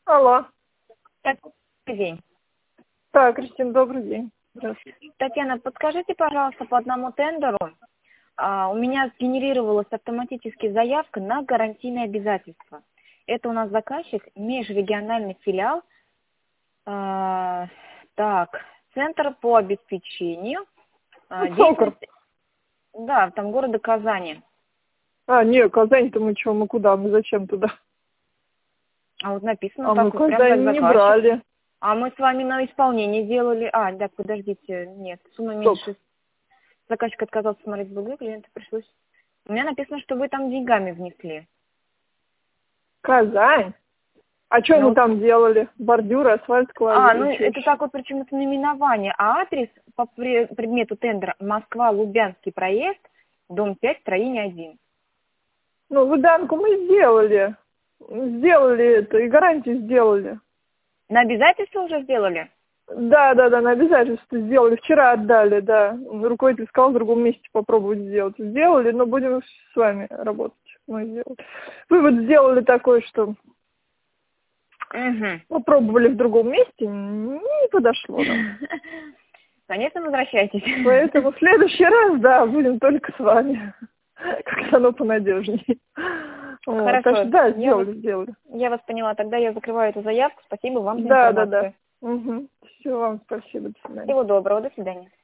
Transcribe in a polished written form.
Алло. Добрый день. Так, Кристина, добрый день. Здравствуйте. Татьяна, подскажите, пожалуйста, по одному тендеру. У меня генерировалась автоматически заявка на гарантийные обязательства. Это у нас заказчик, межрегиональный филиал. Центр по обеспечению деятельности. Да, там города Казани. Не, Казань-то мы что, мы куда, мы зачем туда? А вот написано, Мы так вот, прям Казань как не заказчик. брали. А мы с вами на исполнение делали. Да, подождите, нет, сумма меньше. Заказчик отказался смотреть БГ, клиенту пришлось. У меня написано, что вы там деньгами внесли. Казань? А что мы там делали? Бордюры, асфальт клали? Это так вот, причем это наименование. А адрес по предмету тендера Москва, Лубянский проезд, дом 5, строение 1. Ну, выданку мы сделали. Сделали это, и гарантию сделали. На обязательство уже сделали? Да, на обязательство сделали. Вчера отдали, да. Руководитель сказал в другом месте попробовать сделать. Сделали, но будем с вами работать. Мы сделали. Вывод сделали такой, что попробовали в другом месте, не подошло нам. Конечно, возвращайтесь. Поэтому в следующий раз, да, будем только с вами. Как-то оно понадежнее. Хорошо. Так что, да, сделали. Я вас поняла. Тогда я закрываю эту заявку. Спасибо вам за Да. информацию. Все, вам спасибо. До свидания. Всего доброго. До свидания.